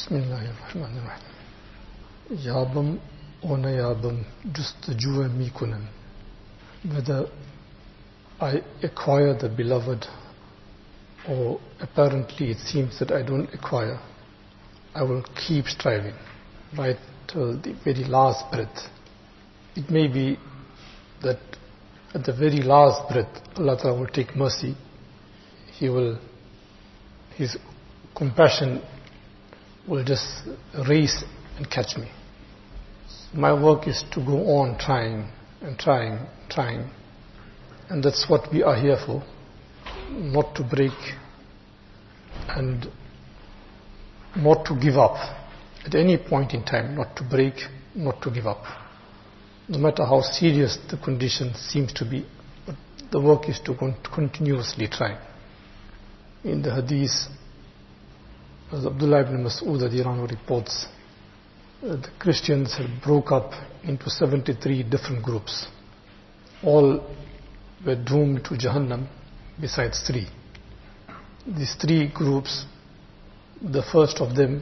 Bismillahirrahmanirrahim. Yabam ona yabam justujua mikunan. Whether I acquire the beloved or apparently it seems that I don't acquire, I will keep striving right till the very last breath. It may be that at the very last breath Allah Ta'ala will take mercy. His compassion will just race and catch me. My work is to go on trying and trying. And that's what we are here for. Not to break and not to give up. At any point in time, not to break, not to give up. No matter how serious the condition seems to be, but the work is to continuously try. In the hadith, as Abdullah ibn Mas'ud radhiyallahu anhu reports, the Christians had broke up into 73 different groups. All were doomed to Jahannam besides 3. These 3 groups, the first of them,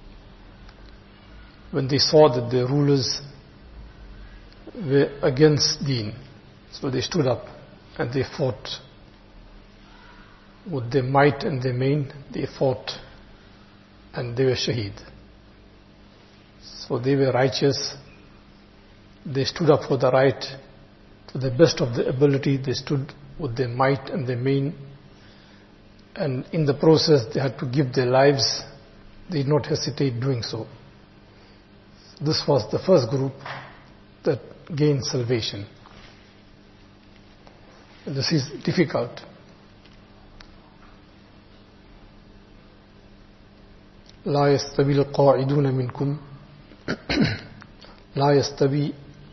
when they saw that the rulers were against Deen, so they stood up and they fought with their might and their main. They fought and they were shaheed. So they were righteous. They stood up for the right. To the best of their ability, they stood with their might and their main. And in the process, they had to give their lives. They did not hesitate doing so. This was the first group that gained salvation. And this is difficult. لا يستوي القاعدون منكم لا يستوي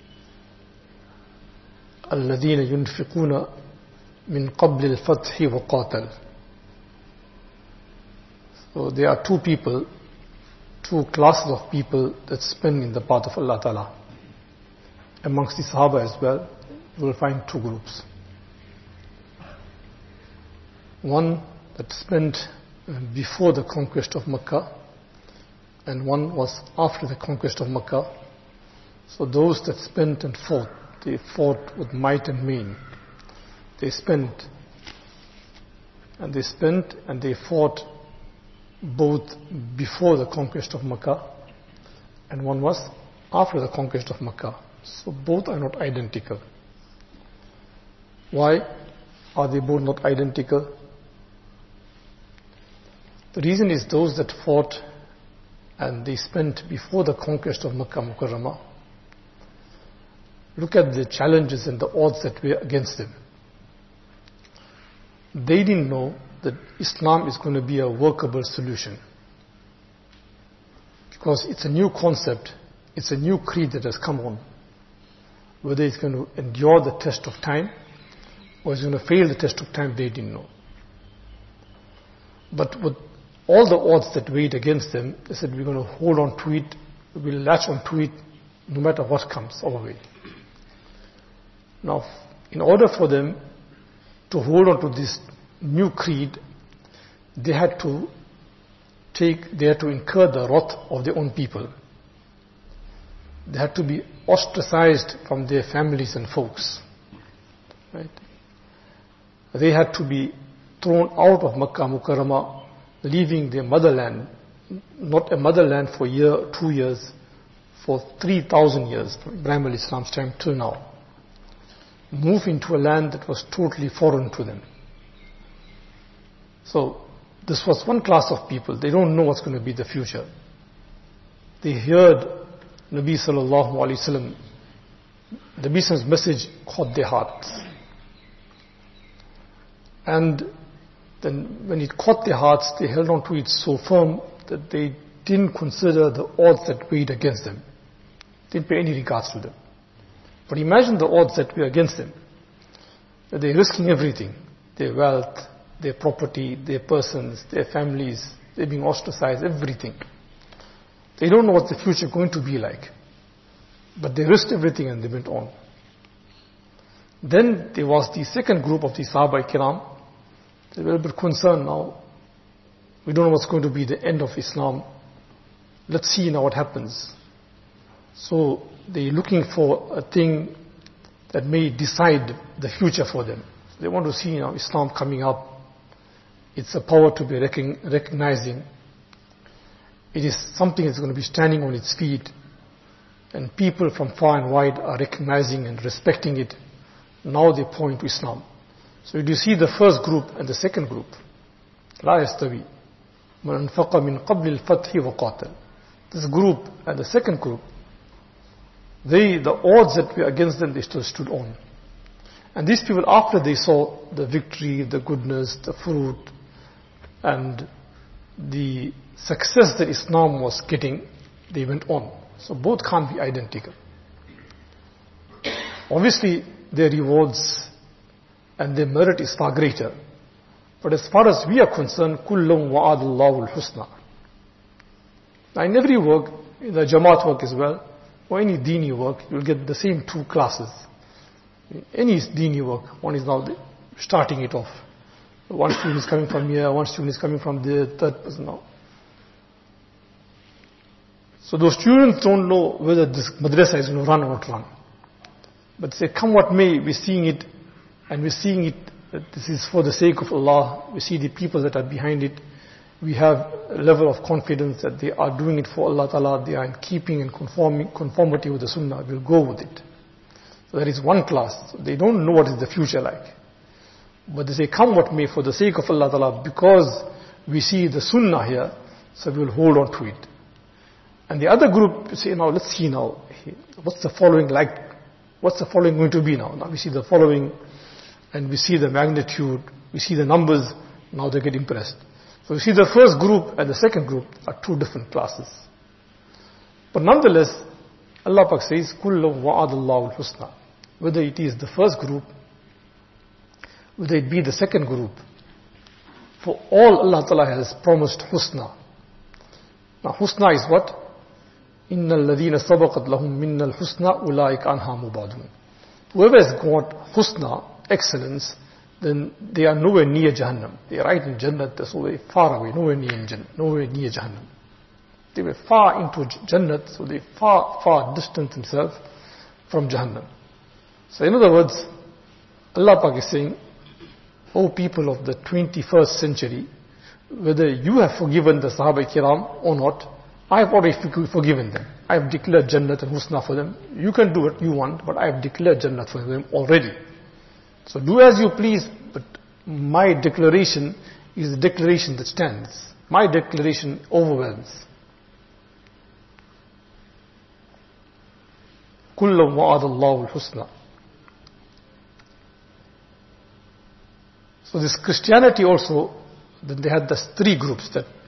الذين ينفقون من قبل الفتح وقاتل. So there are 2 classes of people that spend in the path of Allah Ta'ala. Amongst the Sahaba as well, you will find 2 groups. One that spent before the conquest of Makkah, and one was after the conquest of Makkah. So those that spent and fought, they fought with might and main. They spent and they fought both before the conquest of Makkah, and one was after the conquest of Makkah. So both are not identical. Why are they both not identical? The reason is those that fought and they spent before the conquest of Makkah Mukarramah, look at the challenges and the odds that were against them. They didn't know that Islam is going to be a workable solution. Because it's a new concept, it's a new creed that has come on. Whether it's going to endure the test of time or it's going to fail the test of time, they didn't know. But with all the odds that weighed against them, they said, we're going to hold on to it, we'll latch on to it no matter what comes our way. Now, in order for them to hold on to this new creed, they had to incur the wrath of their own people. They had to be ostracized from their families and folks. Right? They had to be thrown out of Makkah Mukarramah, leaving their motherland, not a motherland for a year, 2 years, for 3,000 years, from Ibrahim alayhi salam's time till now. Move into a land that was totally foreign to them. So, this was one class of people. They don't know what's going to be the future. They heard Nabi sallallahu alayhi wasallam, the Nabi's message caught their hearts. And then when it caught their hearts, they held on to it so firm that they didn't consider the odds that weighed against them. Didn't pay any regards to them. But imagine the odds that were against them. That they're risking everything. Their wealth, their property, their persons, their families. They're being ostracized, everything. They don't know what the future is going to be like. But they risked everything and they went on. Then there was the second group of the Sahaba Kiram. They were a bit concerned now. We don't know what's going to be the end of Islam. let's see now what happens. So they're looking for a thing that may decide the future for them. They want to see Islam coming up. It's a power to be recognizing. It is something that's going to be standing on its feet. And people from far and wide are recognizing and respecting it. Now they point to Islam. So you see the first group and the second group. لا يستوي من أنفق من قبل الفتح وقاتل. This group and the second group, the odds that were against them, they still stood on. And these people, after they saw the victory, the goodness, the fruit, and the success that Islam was getting, they went on. So both can't be identical. Obviously, their rewards and their merit is far greater. But as far as we are concerned, كُلٌّ وَعَدَ اللَّهُ الْحُسْنَى. Now in every work, in the Jamaat work as well, or any dini work, you'll get the same two classes. Any dini work, one is now starting it off. One student is coming from here, one student is coming from the third person now. So those students don't know whether this madrasa is going to run or not run. But say, come what may, we're seeing it, and we're seeing it, that this is for the sake of Allah. We see the people that are behind it. We have a level of confidence that they are doing it for Allah Ta'ala. They are in keeping and conformity with the Sunnah. We'll go with it. So there is one class. So they don't know what is the future like. But they say, come what may, for the sake of Allah Ta'ala, because we see the Sunnah here, so we will hold on to it. And the other group say, now let's see now, what's the following like? What's the following going to be now? Now we see the following, and we see the magnitude, we see the numbers, now they get impressed. So we see the first group and the second group are two different classes. But nonetheless, Allah Pak says, كُلٌّ وَعَدَ اللَّهُ الْحُسْنَى. Whether it is the first group, whether it be the second group, for all Allah Ta'ala has promised husna. Now husna is what? إِنَّ الَّذِينَ سَبَقَتْ لَهُم مِّنَّ الْحُسْنَى أُولَٰئِكَ عَنْهَا مُبَعْدُونَ. Whoever has got husna, excellence, then they are nowhere near Jahannam. They are right in Jannat, they're so very far away, nowhere near Jahannam. They were far into Jannat, so they far distant themselves from Jahannam. So in other words, Allah Pak is saying, O people of the 21st century, whether you have forgiven the Sahaba Kiram or not, I have already forgiven them. I have declared Jannat and Husna for them. You can do what you want, but I have declared Jannat for them already. So do as you please, but my declaration is the declaration that stands. My declaration overwhelms. كُلٌّ وَعَدَ اللَّهُ الْحُسْنَى. So this Christianity also, then they had the three groups,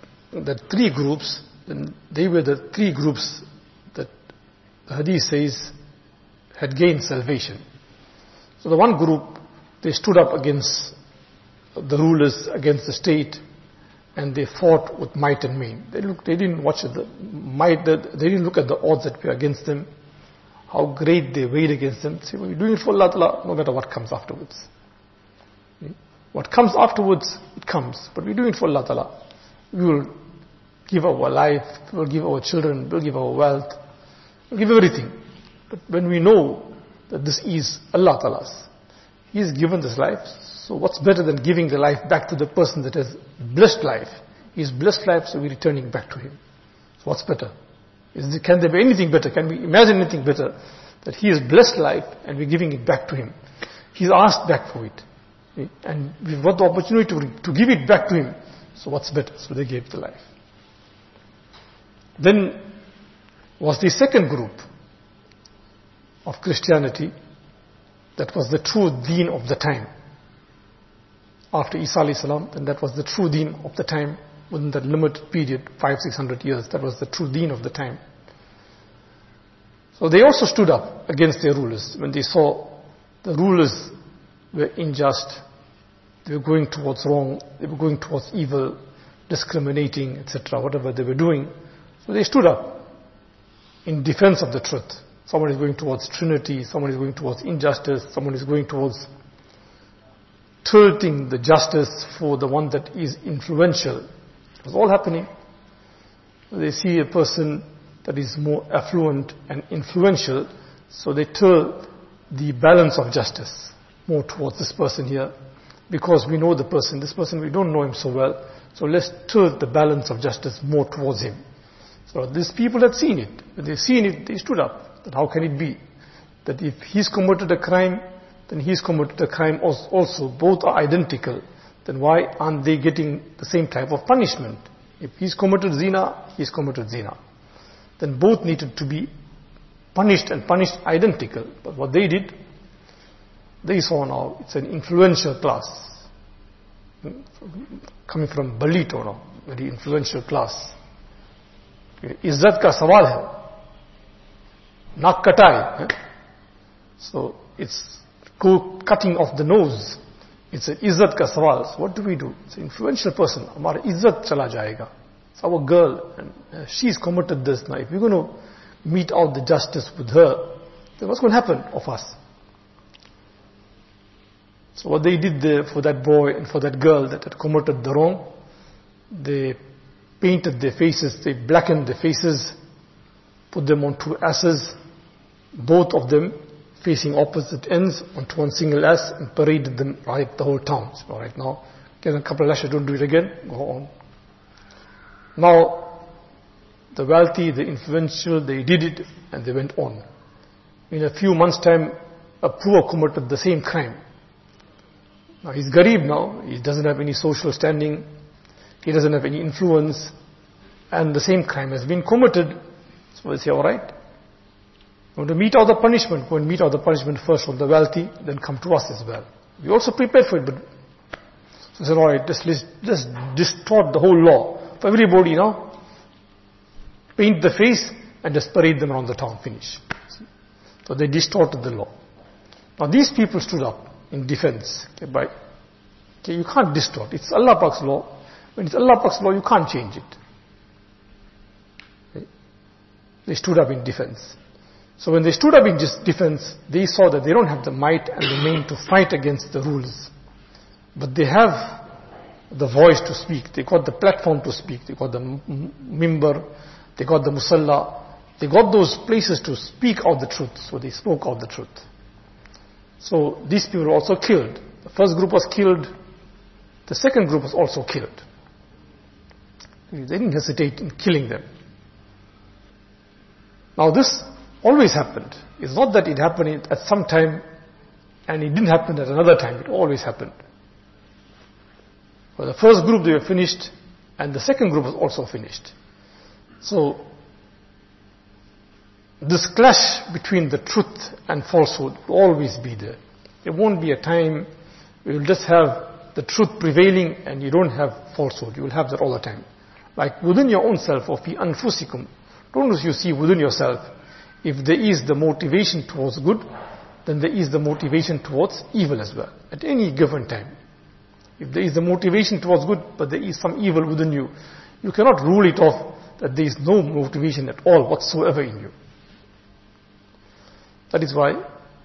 then they were the three groups that the hadith says had gained salvation. So the one group, they stood up against the rulers, against the state, and they fought with might and main. They didn't watch the might, they didn't look at the odds that were against them, how great they weighed against them. Say, well, we're doing it for Allah Ta'ala, no matter what comes afterwards. What comes afterwards, it comes. But we're doing it for Allah Ta'ala. We will give our life, we will give our children, we will give our wealth, we will give everything. But when we know that this is Allah Ta'ala's, He has given this life, so what's better than giving the life back to the person that has blessed life? He's blessed life, so we're returning back to Him. So what's better? Can there be anything better? Can we imagine anything better? That He has blessed life and we're giving it back to Him. He's asked back for it. And we've got the opportunity to give it back to Him. So what's better? So they gave the life. Then was the second group of Christianity that was the true deen of the time. After Isa alayhi salam, then that was the true deen of the time within that limited period, 500-600 years. That was the true deen of the time. So they also stood up against their rulers when they saw the rulers were unjust, they were going towards wrong, they were going towards evil, discriminating, etc., whatever they were doing. So they stood up in defense of the truth. Someone is going towards Trinity, someone is going towards injustice, someone is going towards tilting the justice for the one that is influential. It was all happening. They see a person that is more affluent and influential, so they tilt the balance of justice more towards this person here, because we know the person. This person, we don't know him so well, so let's tilt the balance of justice more towards him. So these people had seen it. When they've seen it, they stood up. That how can it be that if he's committed a crime, then he's committed a crime also. Both are identical. Then why aren't they getting the same type of punishment? If he's committed zina, he's committed zina. Then both needed to be punished, and punished identical. But what they did, they saw now it's an influential class. Coming from Balito now, very influential class. Izzat ka sawal hai. Nak katai. So it's cutting off the nose. It's an izzat ka sawal. So what do we do? It's an influential person. Hamara izzat chala jayega. It's our girl, and she's committed this. Now if we're going to mete out the justice with her, then what's going to happen of us? So what they did there for that boy and for that girl that had committed the wrong, they painted their faces, they blackened their faces, put them on two asses, both of them facing opposite ends onto one single ass, and paraded them right the whole town. So right now, get a couple of lashes, don't do it again, go on. Now, the wealthy, the influential, they did it and they went on. In a few months' time, a poor committed the same crime. Now he's Garib now, he doesn't have any social standing, he doesn't have any influence, and the same crime has been committed. So they say, alright, you want to mete out the punishment, go and mete out the punishment first from the wealthy, then come to us as well. We also prepared for it, but so they said, alright, just distort the whole law. For everybody now, paint the face and just parade them around the town, finish. So they distorted the law. Now these people stood up in defense. Okay, you can't distort. It's Allah Pak's law. When it's Allah Pak's law, you can't change it. Okay? They stood up in defense. So when they stood up in defense, they saw that they don't have the might and the main to fight against the rulers. But they have the voice to speak. They got the platform to speak. They got the mimbar. They got the musalla. They got those places to speak out the truth. So they spoke out the truth. So these people were also killed. The first group was killed. The second group was also killed. They didn't hesitate in killing them. Now this always happened. It's not that it happened at some time and it didn't happen at another time. It always happened. For the first group they were finished, and the second group was also finished. So this clash between the truth and falsehood will always be there. There won't be a time where you'll just have the truth prevailing and you don't have falsehood. You will have that all the time. Like within your own self, or fi anfusikum, don't you see within yourself, if there is the motivation towards good, then there is the motivation towards evil as well, at any given time. If there is the motivation towards good, but there is some evil within you, you cannot rule it off that there is no motivation at all whatsoever in you. That is why,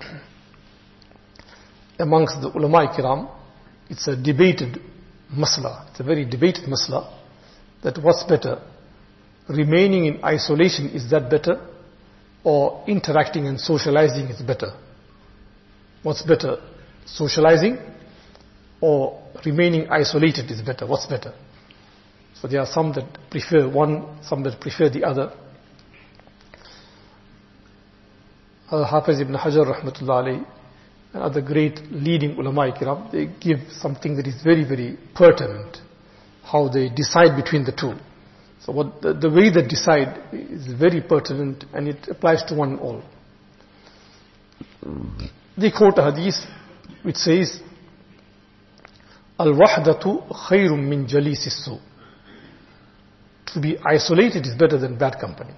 amongst the ulama kiram, it's a debated masla. It's a very debated masla, that what's better, remaining in isolation, is that better, or interacting and socializing is better? What's better, socializing or remaining isolated is better? What's better? So there are some that prefer one, some that prefer the other. Hafiz ibn Hajar rahmatullah alayhi and other great leading ulama kiram, they give something that is very, very pertinent, how they decide between the two. So what the way they decide is very pertinent, and it applies to one and all. They quote a hadith which says, Al-wahdatu khayrun min jalisi su. To be isolated is better than bad company.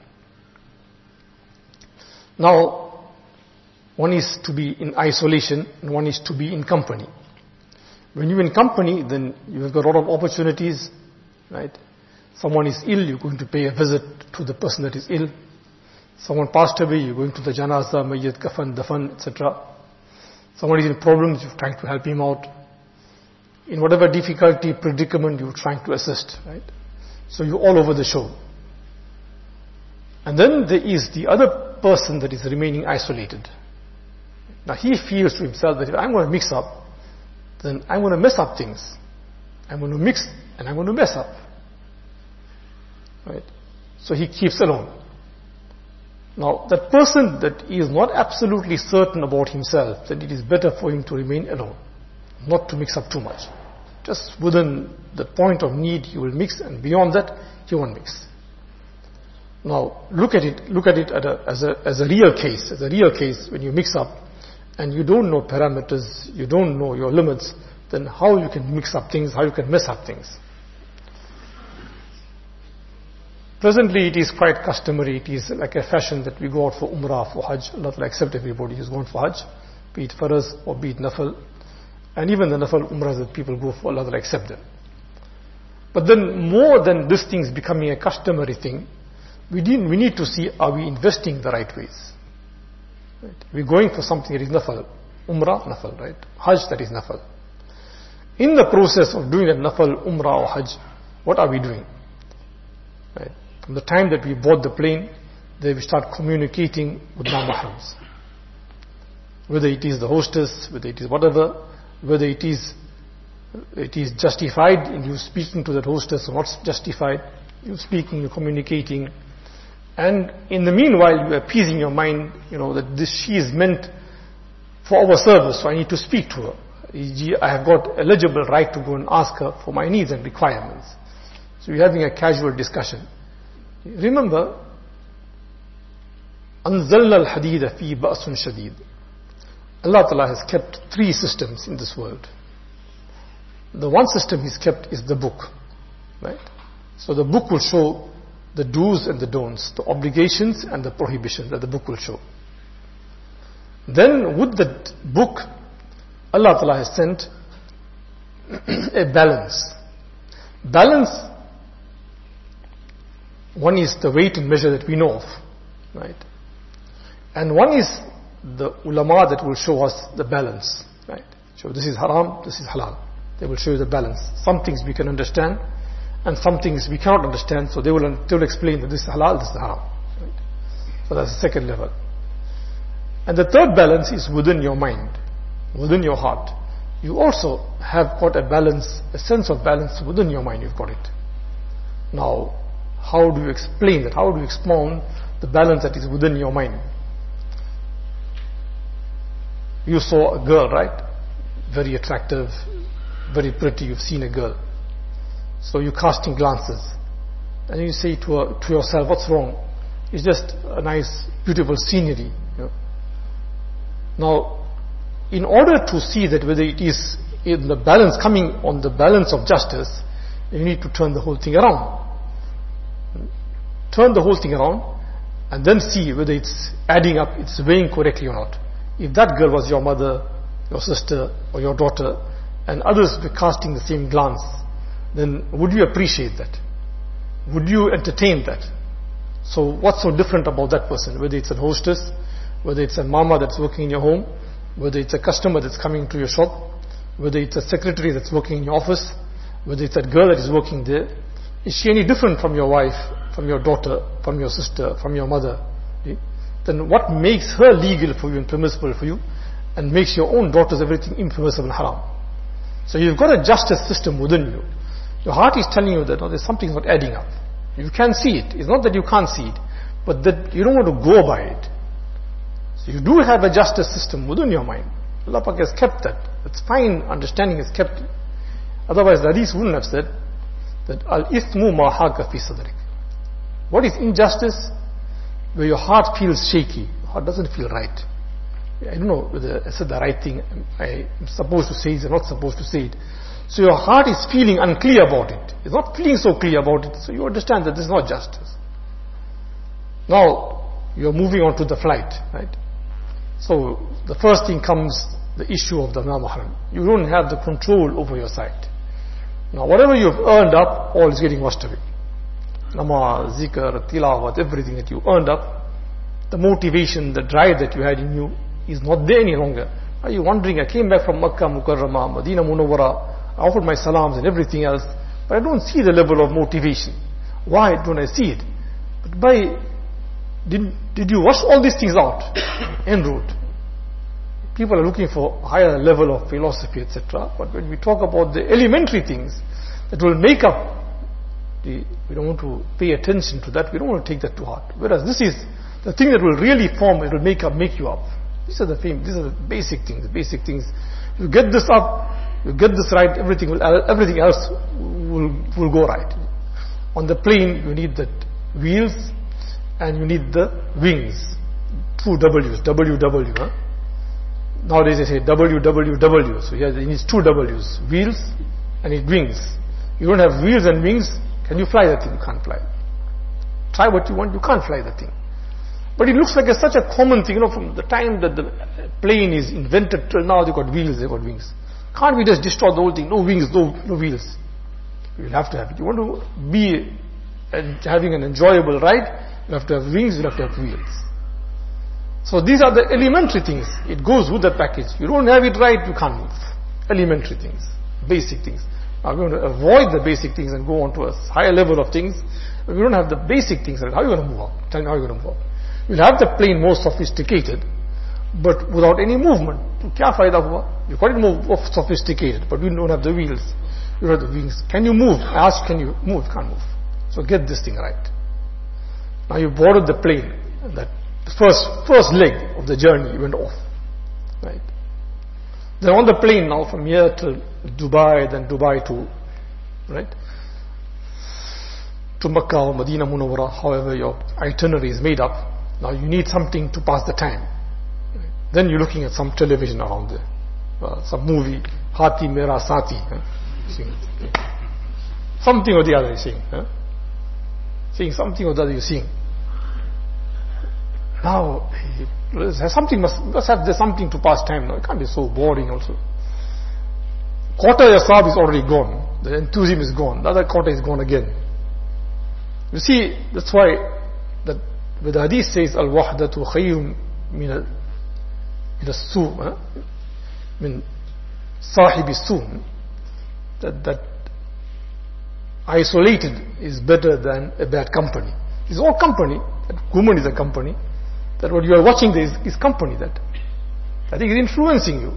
Now, one is to be in isolation and one is to be in company. When you're in company, then you've got a lot of opportunities, right? Someone is ill, you're going to pay a visit to the person that is ill. Someone passed away, you're going to the janaza, mayyat, kafan, dafan, etc. Someone is in problems, you're trying to help him out. In whatever difficulty, predicament, you're trying to assist, right? So you're all over the show. And then there is the other person that is remaining isolated. Now he feels to himself that if I'm going to mix up, then I'm going to mess up things. I'm going to mix and I'm going to mess up. Right? So he keeps alone. Now that person that is not absolutely certain about himself, that it is better for him to remain alone, not to mix up too much. Just within the point of need he will mix, and beyond that he won't mix. Now look at it as a real case when you mix up and you don't know parameters, you don't know your limits, then how you can mix up things, how you can mess up things. Presently it is quite customary, it is like a fashion that we go out for Umrah, for Hajj. Allah will accept everybody who's gone for Hajj, be it Faraz or be it Nafal. And even the Nafal Umrahs that people go for, Allah will accept them. But then more than this thing is becoming a customary thing, we need to see, are we investing the right ways? Right? We're going for something that is Nafal. Umrah, Nafal, right? Hajj, that is Nafal. In the process of doing that Nafal, Umrah or Hajj, what are we doing? Right? From the time that we board the plane, then we start communicating with non-mahrams. Whether it is the hostess, whether it is whatever, whether it is justified in you speaking to that hostess or not justified, you speaking, you communicating, and in the meanwhile you are appeasing your mind, that she is meant for our service, so I need to speak to her. I have got eligible right to go and ask her for my needs and requirements. So you're having a casual discussion. Remember, أنزلنا الحديد فيه بأس شديد. Allah Ta'ala has kept 3 systems in this world. The one system He's kept is the book. Right? So the book will show the do's and the don'ts, the obligations and the prohibitions that the book will show. Then with the book, Allah Ta'ala has sent a balance. Balance, one is the weight and measure that we know of. Right? And one is the ulama that will show us the balance, right? So this is haram, this is halal. They will show you the balance. Some things we can understand, and some things we cannot understand. So they will explain that this is halal, this is haram. Right? So that's the second level. And the third balance is within your mind, within your heart. You also have got a balance, a sense of balance within your mind. You've got it. Now, how do you explain that? How do you expound the balance that is within your mind? You saw a girl, right? Very attractive, very pretty. You've seen a girl. So you're casting glances. And you say to yourself, what's wrong? It's just a nice, beautiful scenery. Now, in order to see that whether it is in the balance, coming on the balance of justice, you need to turn the whole thing around. Turn the whole thing around and then see whether it's adding up, it's weighing correctly or not. If that girl was your mother, your sister or your daughter, and others were casting the same glance, then would you appreciate that? Would you entertain that? So what's so different about that person? Whether it's a hostess, whether it's a mama that's working in your home, whether it's a customer that's coming to your shop, whether it's a secretary that's working in your office, whether it's that girl that is working there, is she any different from your wife, from your daughter, from your sister, from your mother? Then what makes her legal for you and permissible for you, and makes your own daughters everything impermissible and haram? So you've got a justice system within you. Your heart is telling you that there's something not adding up. You can see it. It's not that you can't see it, but that you don't want to go by it. So you do have a justice system within your mind. Allah Pak has kept that. It's fine, understanding is kept. Otherwise the hadith wouldn't have said that al-ithmu ma haka fi sadrik. What is injustice? Where your heart feels shaky, your heart doesn't feel right. I don't know whether I said the right thing, I'm supposed to say it or not supposed to say it. So your heart is feeling unclear about it. It's not feeling so clear about it, so you understand that this is not justice. Now, you're moving on to the flight, right? So, the first thing comes the issue of the mahram. You don't have the control over your sight. Now, whatever you've earned up, all is getting washed away. Namaz, zikr, tilawat, everything that you earned up, the motivation, the drive that you had in you is not there any longer. Are you wondering, I came back from Makkah Mukarramah, Medina Munawwara, I offered my salams and everything else, but I don't see the level of motivation. Why don't I see it? But by Did you wash all these things out en route? People are looking for higher level of philosophy, etc. But when we talk about the elementary things that will make up, we don't want to pay attention to that. We don't want to take that to heart. Whereas this is the thing that will really form, it will make you up. These are the basic things. The basic things. You get this up, you get this right, everything else will go right. On the plane, you need the wheels and you need the wings. Two W's, WW. Huh? Nowadays they say WWW. So it needs two W's, wheels and it wings. You don't have wheels and wings, can you fly that thing? You can't fly. Try what you want, you can't fly that thing. But it looks like such a common thing, from the time that the plane is invented till now, they've got wheels, they've got wings. Can't we just destroy the whole thing? No wings, no wheels. You'll have to have it. You want to be having an enjoyable ride, you have to have wings, you have to have wheels. So these are the elementary things. It goes with the package. You don't have it right, you can't move. Elementary things, basic things. Now we want to avoid the basic things and go on to a higher level of things. If we don't have the basic things, how are you going to move up? Tell me how you're going to move up. You'll have the plane more sophisticated, but without any movement. Kya fayda hua? You call it more sophisticated, but we don't have the wheels. You don't have the wings. Can you move? I ask, can you move? Can't move. So get this thing right. Now you boarded the plane, and that first leg of the journey went off. Right? Then on the plane now from here to Dubai, then Dubai to, right, to Makkah or Medina Munawwara, however your itinerary is made up. Now you need something to pass the time. Right? Then you're looking at some television around there, some movie, Hati Mera Sati. Something or the other you're seeing. Seeing something or the other you're seeing. Now, there's something to pass time now. It can't be so boring also. Quarter yasab is already gone. The enthusiasm is gone. The other quarter is gone again. You see, that's why that the hadith says, Al-wahdatu khayrun min as-su' min sahibi su' that isolated is better than a bad company. It's all company. That woman is a company. That what you are watching there is company that I think is influencing you.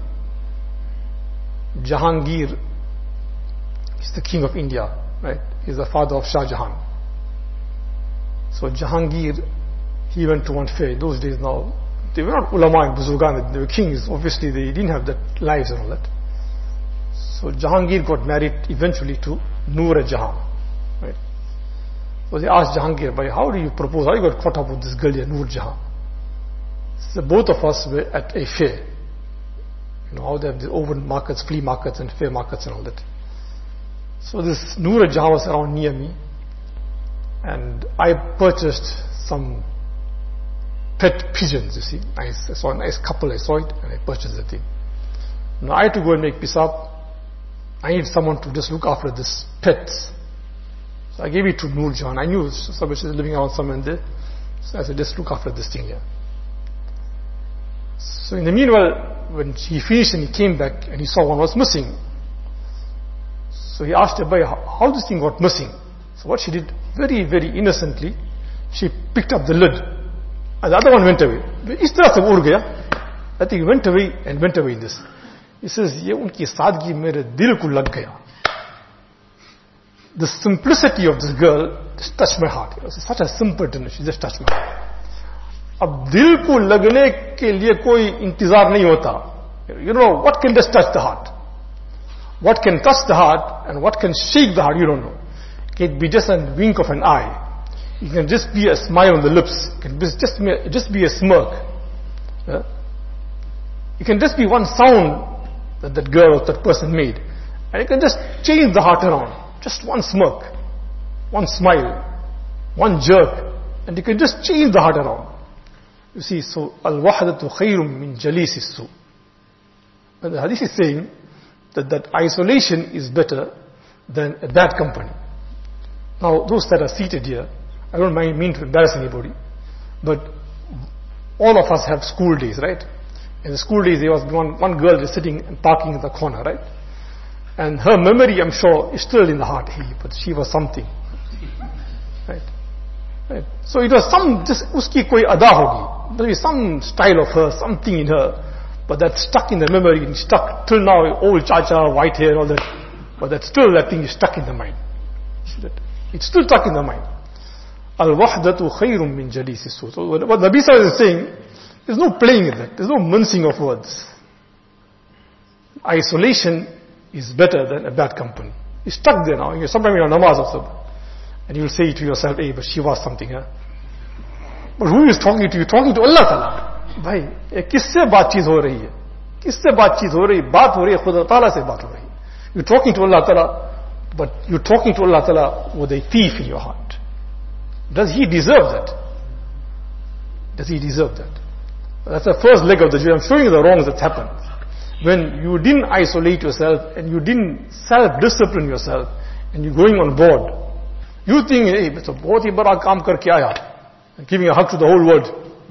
Jahangir is the king of India, right? He's the father of Shah Jahan. So Jahangir, he went to one fair. Those days now, they were not ulama and buzurgan, they were kings. Obviously they didn't have that lives and all that. So Jahangir got married eventually to Noor Jahan, right? So they asked Jahangir, "Bhai, how do you propose? How you got caught up with this girl here, Noor Jahan?" So both of us were at a fair. You know how they have the open markets, flea markets and fair markets and all that. So this Noor Jahan was around near me, and I purchased some pet pigeons, you see. I saw a nice couple, I saw it, and I purchased the thing. Now I had to go and make pisab. I need someone to just look after this pets. So I gave it to Noor Jahan. I knew somebody was living around somewhere there. So I said, just look after this thing here. So in the meanwhile, when he finished and he came back and he saw one was missing. So he asked her, how this thing got missing? So what she did, very, very innocently, she picked up the lid. And the other one went away. Is tarah se ur gaya. I think he went away and went away in this. He says, ye unki saadgi mere dil ko lag gaya. The simplicity of this girl just touched my heart. It's such a simpleton, she just touched my heart. अब दिल को लगने के लिए कोई इंतजार नहीं होता. You know what can just touch the heart, what can touch the heart and what can shake the heart, you don't know. It can be just a wink of an eye, it can just be a smile on the lips, it can just be a smirk, it can just be one sound that girl or that person made, and it can just change the heart around. Just one smirk, one smile, one jerk, and it can just change the heart around. You see, so al-wahdatu khayrun min jalisi su. And the hadith is saying that isolation is better than a bad company. Now, those that are seated here, I don't mean to embarrass anybody, but all of us have school days, right? In the school days, there was one girl is sitting and parking in the corner, right? And her memory, I'm sure, is still in the heart. Hey, but she was something, right? Right? So it was just uski koi ada hogi. There is some style of her, something in her, but that's stuck in the memory, and stuck till now, old chacha, white hair, all that. But that thing is stuck in the mind. It's still stuck in the mind. Al-wahdatu khayrum min jalisi su. So what Nabi Sallallahu is saying, there's no playing with that. There's no mincing of words. Isolation is better than a bad company. You're stuck there now. Sometimes you're namaz also. And you'll say to yourself, hey, but she was something, huh? But who is talking to you? Talking to Allah Ta'ala. Bhai, ye kisse baatcheet ho rahi hai? Kisse baatcheet ho rahi hai? Baat ho rahi hai, Khuda Ta'ala se baat ho rahi hai. You're talking to Allah Ta'ala, but you're talking to Allah Ta'ala with a thief in your heart. Does he deserve that? Does he deserve that? That's the first leg of the journey. I'm showing you the wrongs that happened. When you didn't isolate yourself and you didn't self-discipline yourself and you're going on board, you think, hey, it's a bahut hi bada kaam karke aaya. Giving a hug to the whole world.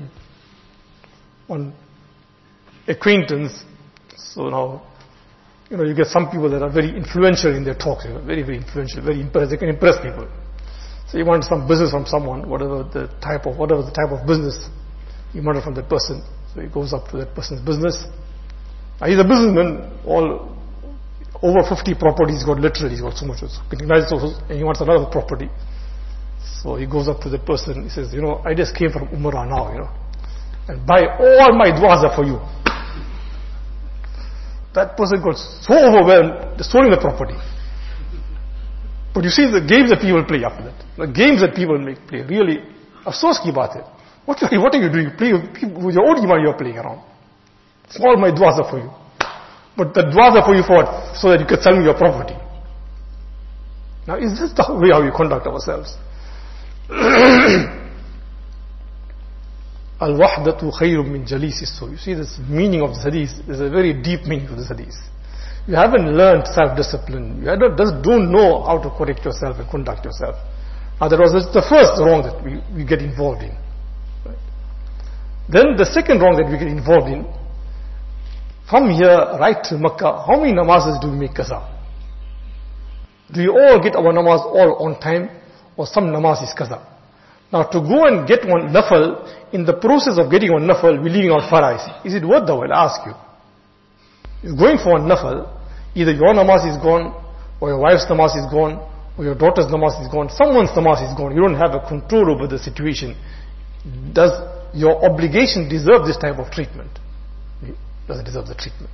On acquaintance, so now, you get some people that are very influential in their talks, very, very influential, very impressive, they can impress people. So you want some business from someone, whatever the type of business you want it from that person. So he goes up to that person's business. He's a businessman, all over 50 properties got literally, he's got so much, and he wants another property. So he goes up to the person, he says, I just came from Umrah now, and buy all my du'as are for you. That person got so overwhelmed, they sold him the property. But you see the games that people play after that. The games that people play, really, afsos ki baat hai. What are you doing? You play with your own iman, you're playing around. All my du'as are for you. But the du'as are for you for what? So that you can sell me your property. Now is this the way how we conduct ourselves? Al-wahdatu khayrum min jalisi su. You see this meaning of this hadith, there's a very deep meaning to this hadith. You haven't learned self-discipline. You don't know how to correct yourself and conduct yourself. Now that was the first wrong that we get involved in. Right? Then the second wrong that we get involved in, from here right to Makkah, how many namazes do we make qaza? Do we all get our namaz all on time, or some namaz is qaza? Now to go and get one nafal, in the process of getting one nafal, we're leaving out farais. Is it worth the while? I ask you. You're going for one nafal, either your namaz is gone, or your wife's namaz is gone, or your daughter's namaz is gone, someone's namaz is gone, you don't have a control over the situation. Does your obligation deserve this type of treatment? Does it deserve the treatment?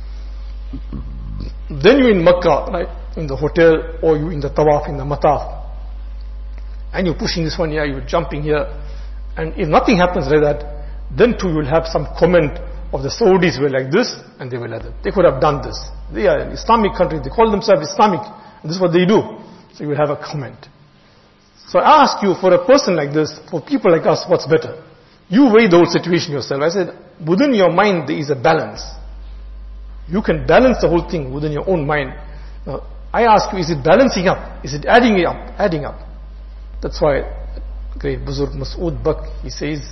Then you're in Makkah, right, in the hotel, or you in the tawaf, in the mataf, and you're pushing this one here, you're jumping here, and if nothing happens like that, then too you'll have some comment of the Saudis were like this, and they were like that. They could have done this. They are an Islamic country, they call themselves Islamic, and this is what they do. So you will have a comment. So I ask you, for a person like this, for people like us, what's better? You weigh the whole situation yourself. I said, within your mind there is a balance. You can balance the whole thing within your own mind. Now, I ask you, is it balancing up? Is it adding up? Adding up. That's why great Buzurg Masood Bak, he says,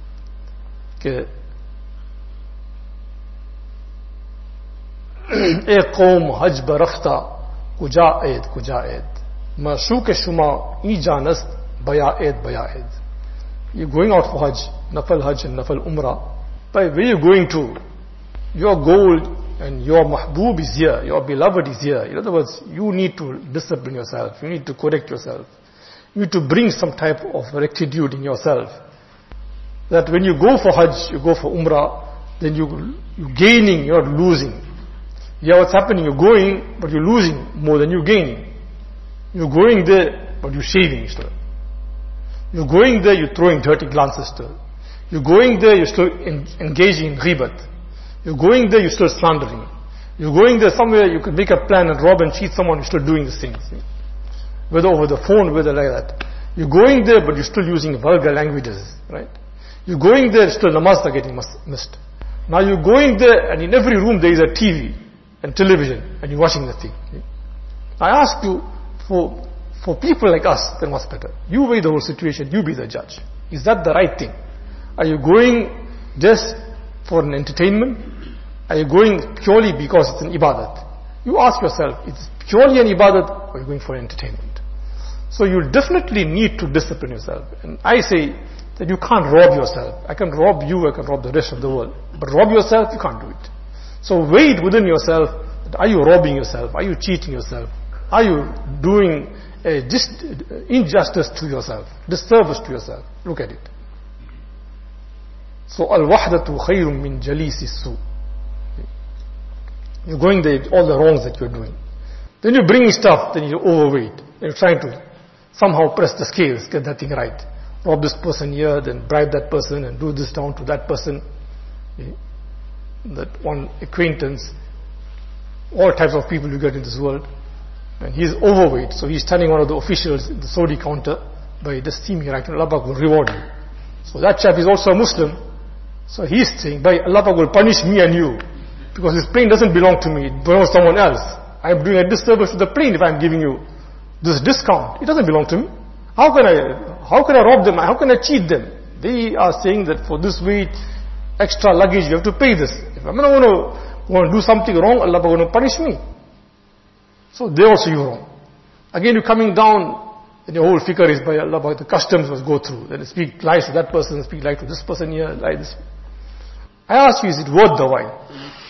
اے قوم حج برفتہ کجا عید کجا عید معشوق شما ای جانست بیا عید بیا عید. You're going out for Hajj and Nafal Umrah. By where you're going to, your goal and your mahboob is here, your beloved is here. In other words, you need to discipline yourself, you need to correct yourself, you need to bring some type of rectitude in yourself. That when you go for Hajj, you go for Umrah, then you're gaining, you're not losing. Yeah, what's happening? You're going, but you're losing more than you're gaining. You're going there, but you're shaving still. You're going there, you're throwing dirty glances still. You're going there, you're still engaging in ghibat. You're going there, you're still slandering. You're going there somewhere, you could make a plan and rob and cheat someone, you're still doing these things. Whether over the phone, whether like that. You're going there, but you're still using vulgar languages, right? You're going there, still namaz are getting missed. Now you're going there, and in every room there is a TV and television, and you're watching the thing. I ask you, for people like us, then what's better? You weigh the whole situation, you be the judge. Is that the right thing? Are you going just for an entertainment? Are you going purely because it's an ibadat? You ask yourself, it's purely an ibadat, or are you going for entertainment? So you definitely need to discipline yourself. And I say that you can't rob yourself. I can rob you, I can rob the rest of the world. But rob yourself, you can't do it. So weigh it within yourself. Are you robbing yourself? Are you cheating yourself? Are you doing injustice to yourself? Disservice to yourself? Look at it. So al-wahdatu khayrun min jalisi su. You're going there, all the wrongs that you're doing. Then you're bringing stuff, then you're overweight. You're trying to somehow press the scales, get that thing right. Rob this person here, then bribe that person, and do this down to that person. That one acquaintance, all types of people you get in this world. And he's overweight, so he's telling one of the officials in the Saudi counter, by just see me right, and Allah will reward you. So that chap is also a Muslim. So he's saying, by Allah will punish me and you, because this plane doesn't belong to me, it belongs to someone else. I'm doing a disservice to the plane if I'm giving you this discount. It doesn't belong to me. How can I rob them? How can I cheat them? They are saying that for this weight, extra luggage, you have to pay this. If I'm not going to do something wrong, Allah is going to punish me. So they also you wrong. Again, you're coming down, and your whole figure is by Allah, by the customs must go through. Then speak lies to that person, speak lies to this person here, lie this. I ask you, is it worth the while?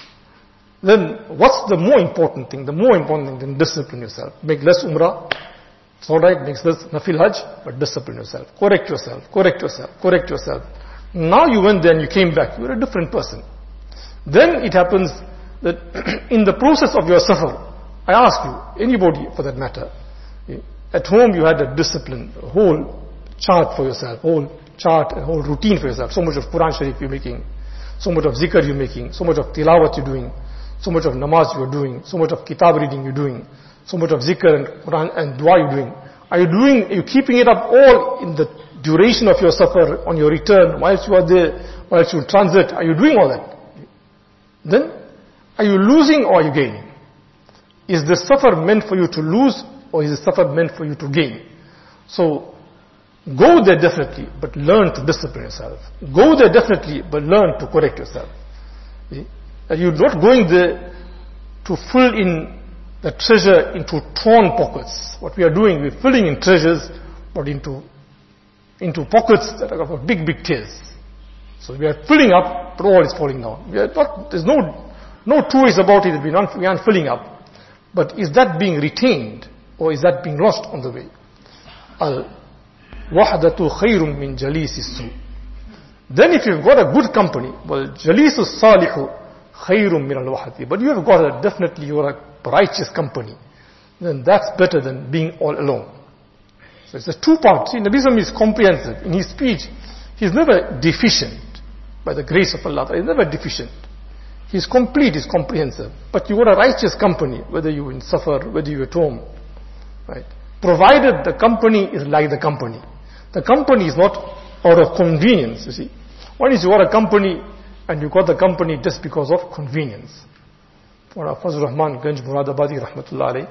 Then what's the more important thing? The more important thing than discipline yourself. Make less umrah. It's alright, make less nafil hajj, but discipline yourself. Correct yourself, correct yourself, correct yourself. Now you went there and you came back, you're a different person. Then it happens that in the process of your safar, I ask you, anybody for that matter, at home you had a discipline, a whole chart for yourself, whole chart, a whole routine for yourself. So much of Quran Sharif you're making, so much of zikr you're making, so much of tilawat you're doing, so much of namaz you're doing, so much of kitab reading you're doing, so much of zikr and Quran and dua you're doing. Are you keeping it up all in the duration of your safar, on your return, whilst you are there, whilst you transit? Are you doing all that? Then, are you losing or are you gaining? Is the safar meant for you to lose, or is the safar meant for you to gain? So, go there definitely, but learn to discipline yourself. Go there definitely, but learn to correct yourself. You're not going there to fill in the treasure into torn pockets. What we are doing, we're filling in treasures, but into pockets that are of big, big tears. So we are filling up, but all is falling down. There's no two ways about it, we aren't filling up. But is that being retained, or is that being lost on the way? Al-wahdatu khayrun min jalisi su. Then if you've got a good company, well, jalisu salihu khayrun min al-wahdi. But you have got definitely you're a righteous company. Then that's better than being all alone. So it's a two-part. See, Nabi Sallallahu is comprehensive. In his speech, he's never deficient. By the grace of Allah, he's never deficient. He's complete, he's comprehensive. But you got a righteous company, whether you're in safar, whether you're at home. Right? Provided the company is like the company. The company is not out of convenience, you see. One is you got a company, and you got the company just because of convenience. For Fazl Rahman Ganj Muradabadi Rahmatullah alayhi,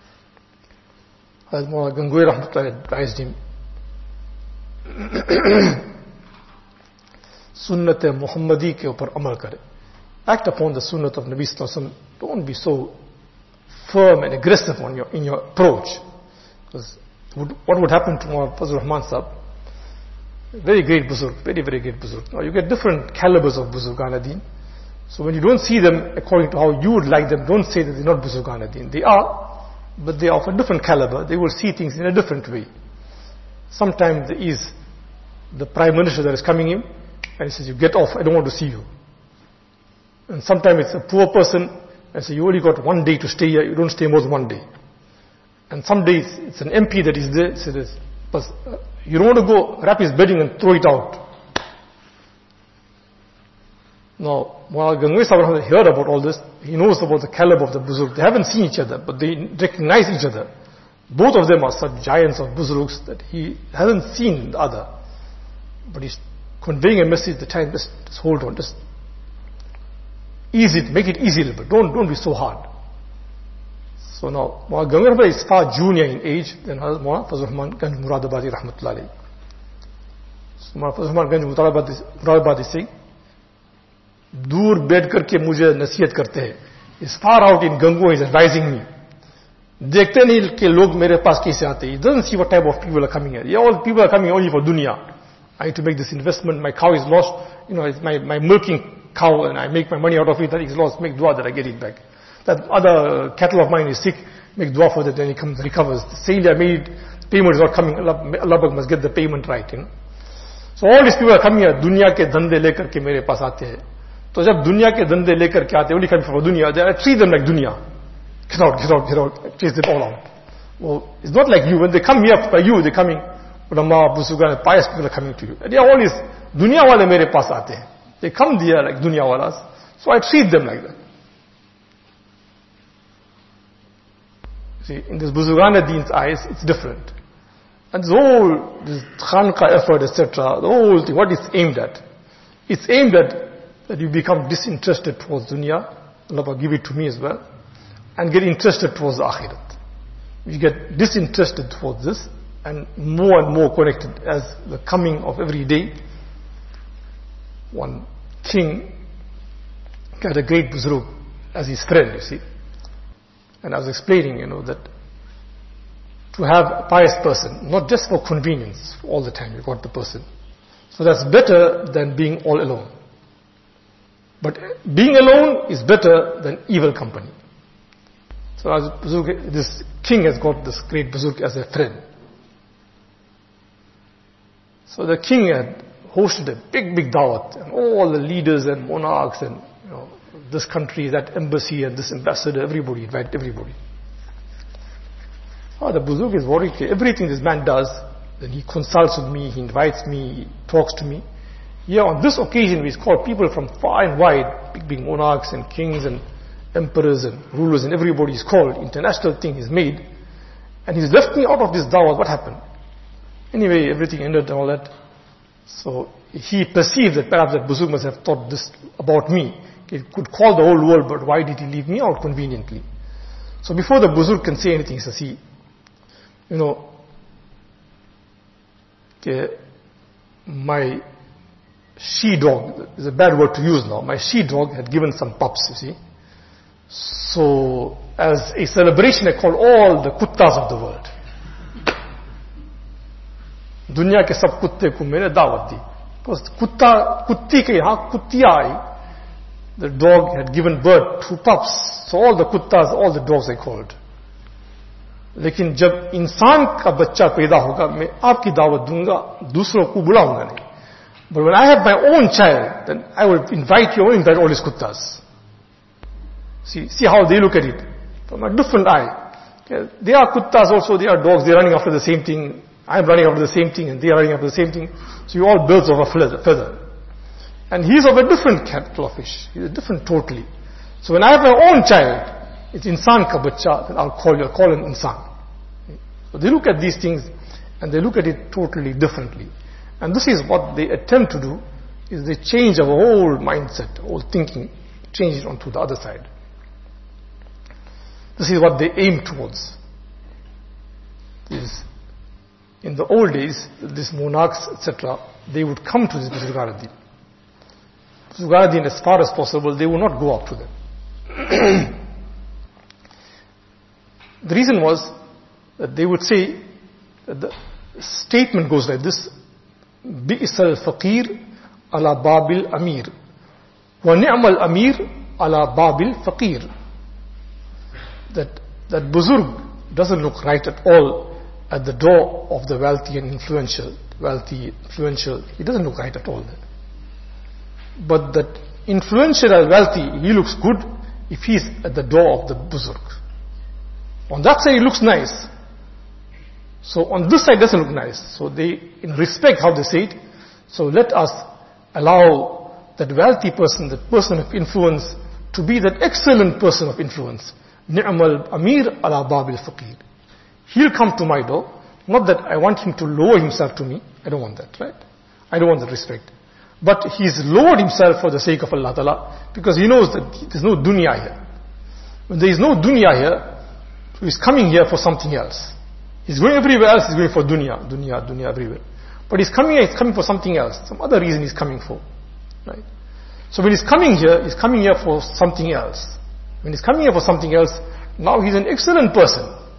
Hazrat Maulana Gangohi Rahmatullah advised him, Sunnat Muhammadi ke upar amal kare. Act upon the sunnat of Nabi Sallallahu Alaihi Wasallam. Don't be so firm and aggressive in your approach. Because what would happen to Fazl Rahman Sahib? Very great Buzurg, very, very great Buzurg. Now you get different calibers of Buzurgan Adin. So when you don't see them according to how you would like them, don't say that they're not Buzurgan Adin. They are, but they are of a different caliber. They will see things in a different way. Sometimes there is the Prime Minister that is coming in, and he says, you get off, I don't want to see you. And sometimes it's a poor person, and say, you only got 1 day to stay here, you don't stay more than 1 day. And some days it's an MP that is there, says, you don't want to go wrap his bedding and throw it out. Now, while Gangohi Sahib heard about all this, he knows about the caliber of the Buzurg. They haven't seen each other, but they recognize each other. Both of them are such giants of Buzurgs that he hasn't seen the other. But he's conveying a message at the time, just hold on, just ease it, make it easy a little bit. Don't be so hard. So now, Maulana Gangohi Sahib is far junior in age than Maulana Fazl Rahman Ganj Muradabadi Rahmatullah alayhi. So Maulana Fazl Rahman Ganj Muradabadi is saying, दूर बैठ करके मुझे नसीहत करते हैं. Is far out in Gangohi, is advising me. देखते नहीं कि लोग मेरे पास कैसे आते हैं. He doesn't see what type of people are coming here. Yeah, all people are coming only for dunya. I need to make this investment. My cow is lost. It's my milking cow, and I make my money out of it. That is lost. Make dua that I get it back. That other cattle of mine is sick. Make dua for that. Then he comes, recovers. The sale I made, payment is not coming. Allah must get the payment right. So all these people are coming here. Dunya ke dhande lekar ke mere paas aate hai. तो जब दुनिया के धंधे लेकर के आते हैं, only coming for dunya, I treat them like dunya. Get out, chase them all out. Well, it's not like you. When they come here by you, they're coming, ulama, buzugan, pious people are coming to you. And they are always, dunya wale mere paas aate hain. They come there like dunya walas. So I treat them like that. See, in this buzugan deen's eyes, it's different. And this khanqa effort, etc., the whole thing, what is aimed at? It's aimed at that you become disinterested towards dunya, Allah give it to me as well, and get interested towards the akhirat. You get disinterested towards this and more connected as the coming of every day. One king had a great buzurg as his friend, you see. And I was explaining, that to have a pious person, not just for convenience, all the time you got the person. So that's better than being all alone. But being alone is better than evil company. So as this king has got this great buzurg as a friend. So the king had hosted a big dawat, and all the leaders and monarchs and this country, that embassy and this ambassador, everybody, invite everybody. The buzurg is worried. Everything this man does, then he consults with me, he invites me, he talks to me. Yeah, on this occasion we called people from far and wide, big monarchs and kings and emperors and rulers, and everybody is called. International thing is made. And he's left me out of this dawah. What happened? Anyway, everything ended and all that. So he perceived that perhaps that buzurg must have thought this about me. He could call the whole world, but why did he leave me out conveniently? So before the buzurg can say anything, he says, my she-dog, is a bad word to use now, my she-dog had given some pups, you see. So, as a celebration, I called all the kuttas of the world. Dunya ke sab kutte ko maine dawat di. Because kutti ke yahan kuttiya aayi. The dog had given birth to pups. So all the kuttas, all the dogs I called. लेकिन जब इंसान का बच्चा पैदा होगा, मैं आपकी दावत दूंगा, दूसरों को बुलाऊंगा नहीं. But when I have my own child, then I will invite you, invite all his kuttas. See how they look at it from a different eye. Okay? They are kuttas also, they are dogs, they are running after the same thing. I am running after the same thing, and they are running after the same thing. So you all birds of a feather. And he is of a different kettle of fish. He is different totally. So when I have my own child, it's insan ka bachcha, then I'll call him insan. So they look at these things, and they look at it totally differently. And this is what they attempt to do, is they change our whole mindset, whole thinking, change it onto the other side. This is what they aim towards. In the old days, these monarchs, etc., they would come to this Buzurgan. Buzurgan, as far as possible, they would not go up to them. The reason was that they would say, that the statement goes like this, بِئِسَ الْفَقِيرُ عَلَى بَابِ الْأَمِيرِ وَنِعْمَ الْأَمِيرُ عَلى بَابِ الْفَقِيرِ. That buzurg doesn't look right at all at the door of the wealthy and influential. He doesn't look right at all. But that influential and wealthy, he looks good if he's at the door of the buzurg. On that side, he looks nice. So on this side, doesn't look nice. So they, in respect how they say it, so let us allow that wealthy person, that person of influence, to be that excellent person of influence. Ni'mal Amir ala Babil Faqir. He'll come to my door. Not that I want him to lower himself to me. I don't want that, right? I don't want that respect. But he's lowered himself for the sake of Allah Ta'ala, because he knows that there's no dunya here. When there is no dunya here, so he's coming here for something else. He's going everywhere else, he's going for dunya everywhere. But he's coming for something else, some other reason he's coming for. Right? So when he's coming here for something else. When he's coming here for something else, now he's an excellent person.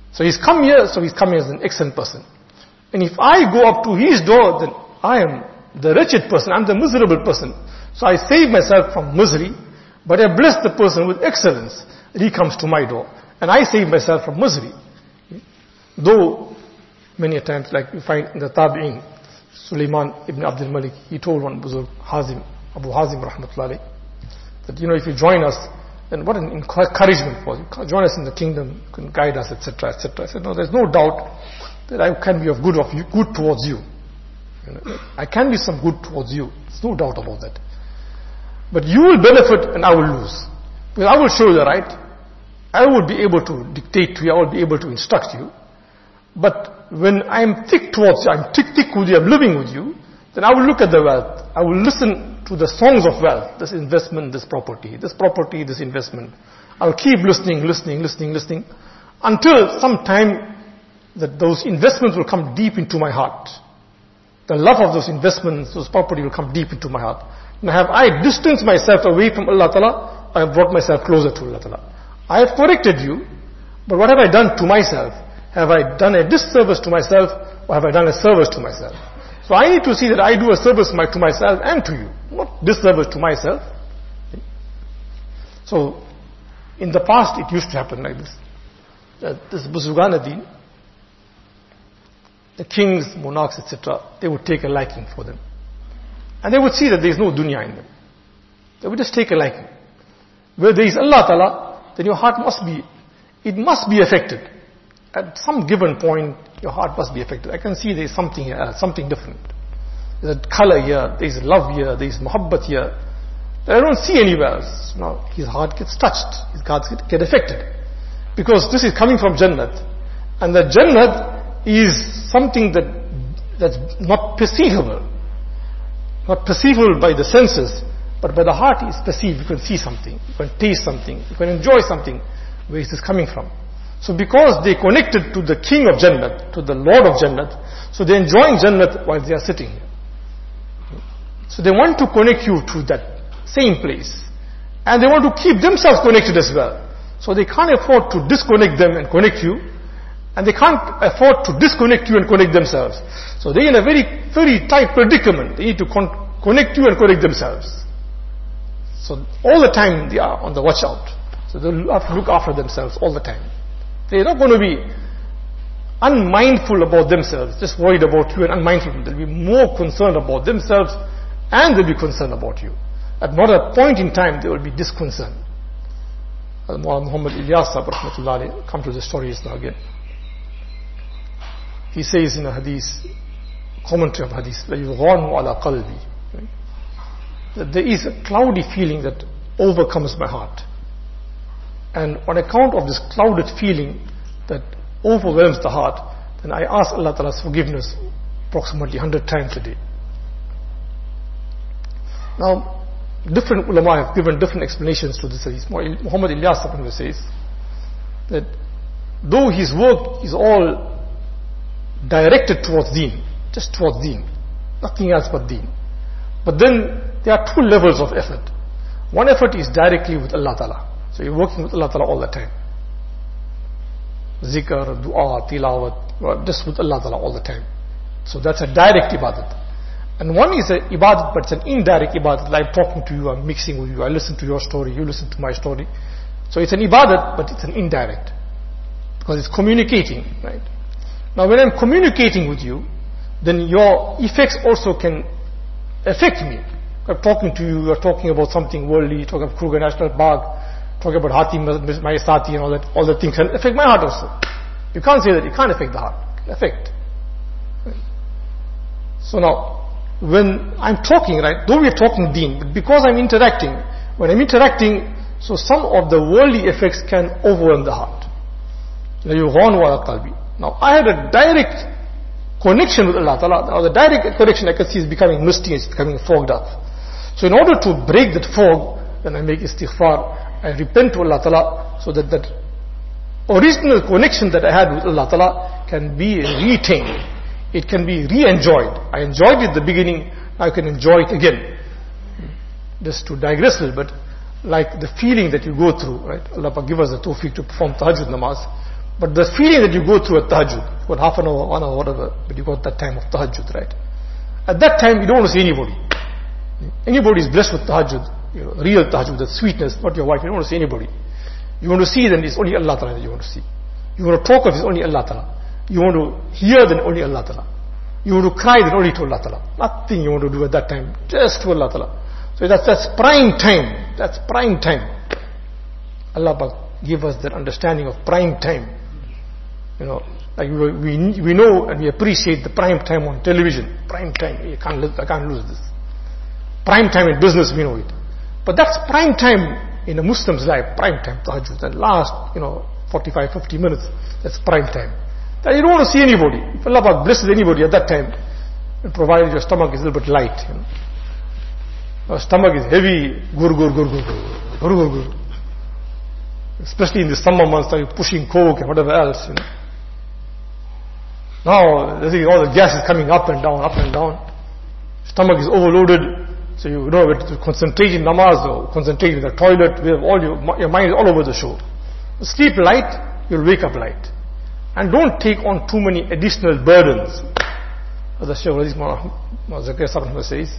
So he's come here, so he's come here as an excellent person. And if I go up to his door, then I am the wretched person, I'm the miserable person. So I save myself from misery, but I bless the person with excellence. He comes to my door, and I save myself from misery. Though, many a times, like you find in the Tabi'in, Sulaiman ibn Abdul Malik, he told one Buzurg, Abu Hazim rahmatullahi, that, if you join us, then what an encouragement for you. Join us in the kingdom, you can guide us, etc., etc. I said, no, there's no doubt that I can be of good towards you. I can be some good towards you. There's no doubt about that. But you will benefit and I will lose. Because I will show you the right. I will be able to dictate to you. I will be able to instruct you. But when I am thick towards you, I'm thick with you, I'm living with you, then I will look at the wealth. I will listen to the songs of wealth. This investment, this property, this investment. I will keep listening, until some time that those investments will come deep into my heart. The love of those investments, those property will come deep into my heart. Now have I distanced myself away from Allah Ta'ala, I have brought myself closer to Allah Ta'ala. I have corrected you, but what have I done to myself? Have I done a disservice to myself, or have I done a service to myself? So I need to see that I do a service to myself and to you, not disservice to myself. So, in the past it used to happen like this. This Buzurgan Deen, the kings, monarchs, etc., they would take a liking for them. And they would see that there is no dunya in them. They would just take a liking. Where there is Allah Ta'ala, then your heart must be affected. At some given point, your heart must be affected. I can see there is something here, something different. There's a color here, there is love here, there is muhabbat here, that I don't see anywhere else. Now, his heart gets touched, his heart gets affected. Because this is coming from Jannat. And the Jannat is something that's not perceivable. Not perceivable by the senses, but by the heart is perceived. You can see something, you can taste something, you can enjoy something. Where is this coming from? So because they connected to the King of Jannat, to the Lord of Jannat, so they're enjoying Jannat while they are sitting here. So they want to connect you to that same place. And they want to keep themselves connected as well. So they can't afford to disconnect them and connect you. And they can't afford to disconnect you and connect themselves. So they're in a very, very tight predicament. They need to connect you and connect themselves. So all the time they are on the watch out. So they'll have to look after themselves all the time. They're not going to be unmindful about themselves, just worried about you and unmindful. They'll be more concerned about themselves and they'll be concerned about you. At not a point in time they will be disconcerted. Muhammad Ilyas rahmatullahi, come to the stories now again. He says in a hadith, commentary of hadith, لَيُغَانُ عَلَى قَلْبِي, that there is a cloudy feeling that overcomes my heart. And on account of this clouded feeling that overwhelms the heart, then I ask Allah Ta'ala's forgiveness approximately 100 times a day. Now, different ulama have given different explanations to this hadith. Muhammad Ilyas says that though his work is all directed towards deen, just towards deen, nothing else but deen, but then there are two levels of effort. One effort is directly with Allah Ta'ala. So you're working with Allah Ta'ala all the time. Zikr, dua, tilawat, just with Allah Ta'ala all the time. So that's a direct ibadat. And one is an ibadat, but it's an indirect ibadat. Like I'm talking to you, I'm mixing with you, I listen to your story, you listen to my story. So it's an ibadat, but it's an indirect. Because it's communicating, right? Now when I'm communicating with you, then your effects also can affect me. I'm talking to you, you're talking about something worldly, talking about Kruger National Park, talking about Hathi Mayasati and all that things can affect my heart also. You can't say that it can't affect the heart. It can affect. So now, when I'm talking, right, though we're talking deen, but because I'm interacting, when I'm interacting, so some of the worldly effects can overwhelm the heart. Now I had a direct connection with Allah Ta'ala. Now the direct connection I can see is becoming misty, it's becoming fogged up. So in order to break that fog, then I make istighfar, I repent to Allah Ta'ala, so that that original connection that I had with Allah Ta'ala can be retained. It can be re-enjoyed. I enjoyed it at the beginning, I can enjoy it again. Just to digress a little bit, like the feeling that you go through, right? Allah give us the tawfiq to perform tahajjud namaz. But the feeling that you go through at tahajjud, for half an hour, 1 hour, whatever, but you got that time of tahajjud, right? At that time, you don't want to see anybody. Anybody is blessed with tahajjud, real tahajjud, that sweetness, not your wife. You don't want to see anybody. You want to see, then it's only Allah Ta'ala that you want to see. You want to talk of, it's only Allah Ta'ala. You want to hear, then only Allah Ta'ala. You want to cry, then only to Allah Ta'ala. Nothing you want to do at that time, just to Allah Ta'ala. So that's prime time. That's prime time. Allah Ta'ala give us that understanding of prime time. Like we know and we appreciate the prime time on television. Prime time. I can't lose this. Prime time in business, we know it. But that's prime time in a Muslim's life. Prime time, tahajjud. And last, 45, 50 minutes, that's prime time. That you don't want to see anybody. If Allah blesses anybody at that time, provided your stomach is a little bit light. Your stomach is heavy, gur. Especially in the summer months, you're pushing coke and whatever else. Now, all the gas is coming up and down. Stomach is overloaded, so you know whether to concentrate in namaz or concentrate in the toilet. Your mind is all over the show. Sleep light, you'll wake up light. And don't take on too many additional burdens. As the Shaykh Aziz Zakir Sahib says,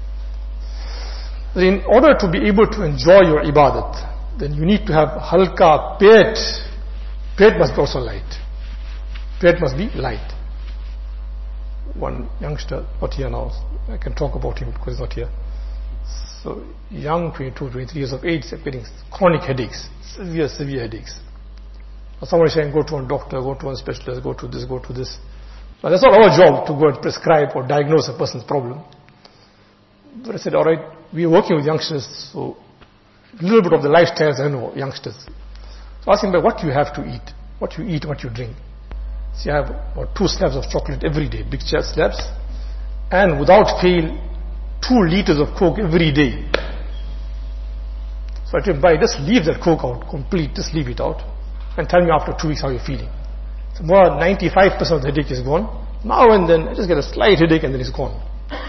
that in order to be able to enjoy your ibadat, then you need to have halka pet. Pet must be also light. Pet must be light. One youngster, not here now, I can talk about him because he's not here. So young, 22, 23 years of age, getting chronic headaches, severe headaches. Somebody saying, go to a doctor, go to a specialist, go to this. But that's not our job to go and prescribe or diagnose a person's problem. But I said, all right, we are working with youngsters, so a little bit of the lifestyles I know, youngsters. So I asked him about what you have to eat, what you drink. See, I have about 2 slabs of chocolate every day, big slabs, and without fail, 2 liters of Coke every day. So I told him, just leave that Coke out, just leave it out, and tell me after 2 weeks how you're feeling. So more than 95% of the headache is gone. Now and then, I just get a slight headache and then it's gone.